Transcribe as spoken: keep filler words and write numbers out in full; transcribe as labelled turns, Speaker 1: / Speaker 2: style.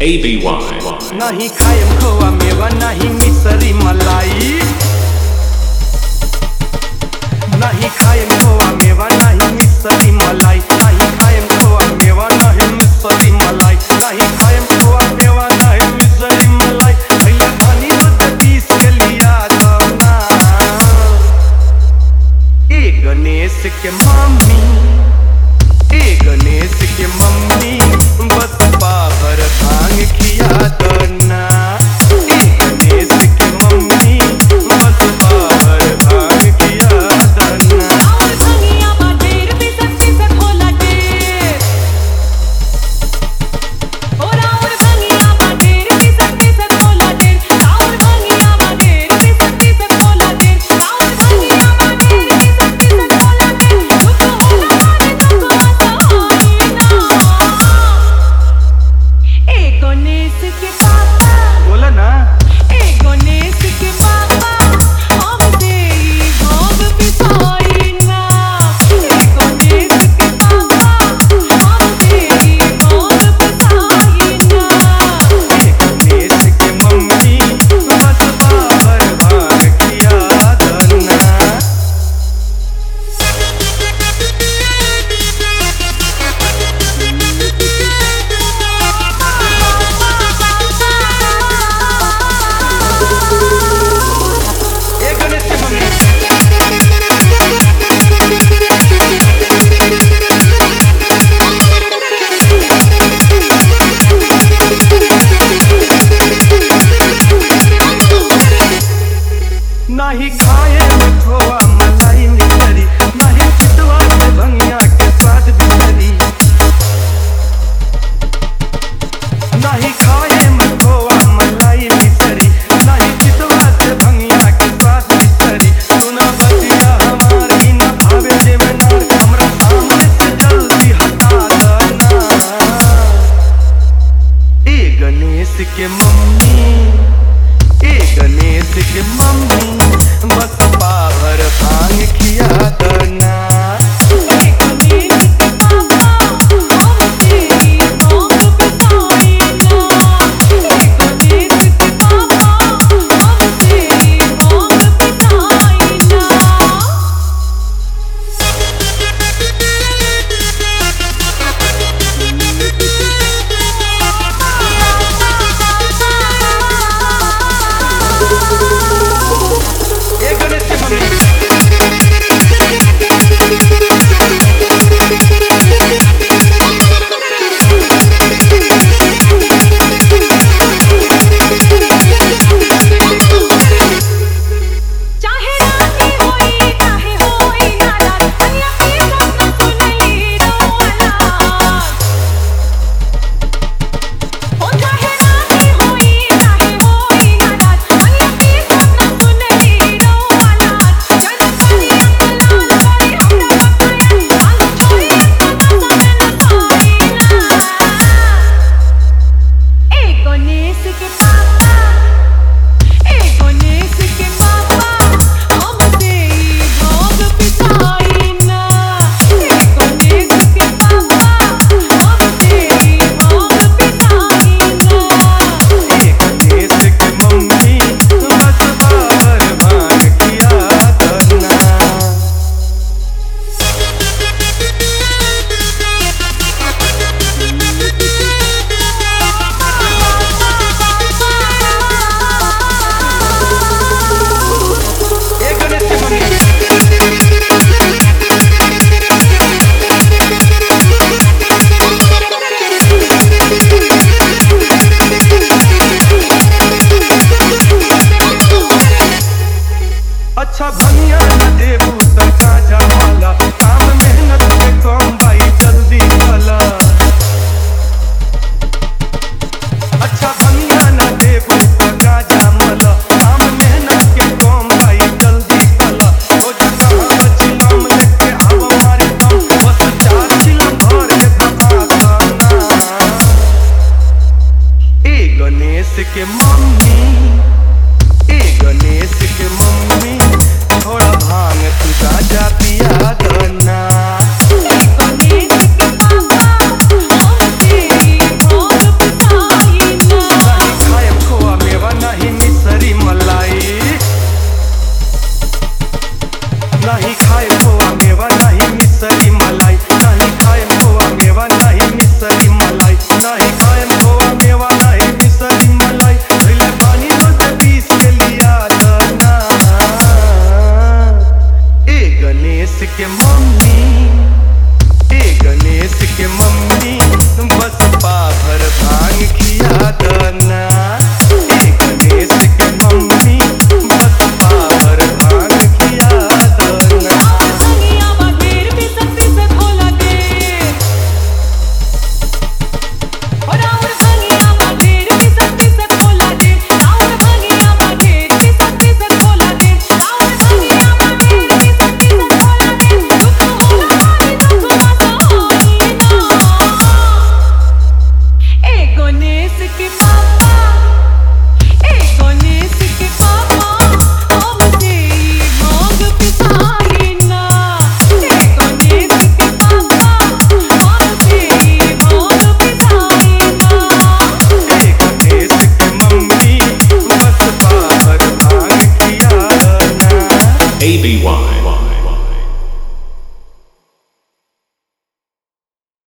Speaker 1: A B Y.
Speaker 2: नहीं खाएम खोआ मेवा नहीं मिसरी मलाई, नहीं खाएम खोआ मेवा नहीं मिसरी मलाई, नहीं खाएम खोआ मेवा नहीं मिसरी मलाई, नहीं खाएम खोआ मेवा नहीं मिसरी मलाई। भैया धनी होते बीस के लिया दना ए गणेश के मम्मी, ए गणेश के मम्मी बस पावर भांग खिया दना, ए गणेश के मम्मी बस पावर भांग खिया दना।
Speaker 3: और भंगिया बाटेर पिसक पिसक होला टेर, और और भंगिया बाटेर पिसक पिसक होला टेर, और भंगिया बाटेर पिसक पिसक होला टेर, और भंगिया बाटेर पिसक पिसक होला टेर। दुख होला माने दुख मसाई ना, ए गणेश के पापा,
Speaker 2: बोला ना
Speaker 3: ए गणेश के पापा हम देई भोग पिसाई ना, ए गणेश के पापा हम देई भोग पिसाई ना।
Speaker 2: ए गणेश के मम्मी बस पावर भांग खिया दना। ए गणेश के मम्मी नहीं खाए खोआ मलाई मिसरी, नहीं चितवा से भंगिया के स्वाद बिसरी, नहीं खाए खोआ मलाई मिसरी, नहीं चितवा से भंगिया के स्वाद बिसरी। सुना बतिया हमारी न भावे देवनार, हमरा सामने से जल्दी हटा दना ए गणेश के मम्मी, ए गणेश के मम्मी बस पावर भांग खिया दना।
Speaker 3: ए गणेश के पापा हम देई भोग पिसाई ना, ए गणेश के पापा हम देई भोग पिसाई ना।
Speaker 2: ए गणेश के मम्मी
Speaker 3: चाहे रानी होई चाहे होई नाराज, भैया की सब सुनली रोला। ओ चाहे रानी होई चाहे होई नाराज, भैया की सब सुनली रोला। जन करिया कलाल करी हमरा पकाया, आलू छोड़ी अपना समय नसाई ना। ए गणेश के पापा, ए गणेश के पापा हम देई भोग पिसाई ना, ए गणेश के पापा हम देई भोग पिसाई ना।
Speaker 2: ए गणेश के मम्मी बस पावर भांग खिया दना। ए गणेश के मम्मी अच्छा भंगिया न देबू त काजा वाला, काम मेहनत के कम भाई जल्दी वाला। अच्छा भंगिया न देबू त काजा मला, काम मेहनत के कम भाई जल्दी वाला। ओ जगह बची नाम लेके आवा मारे दम, बस चार किलो भर के दबा दना ए गणेश के मम्मी, ए गणेश के मम्मी थोड़ा भांग तू गाजा पिया दना।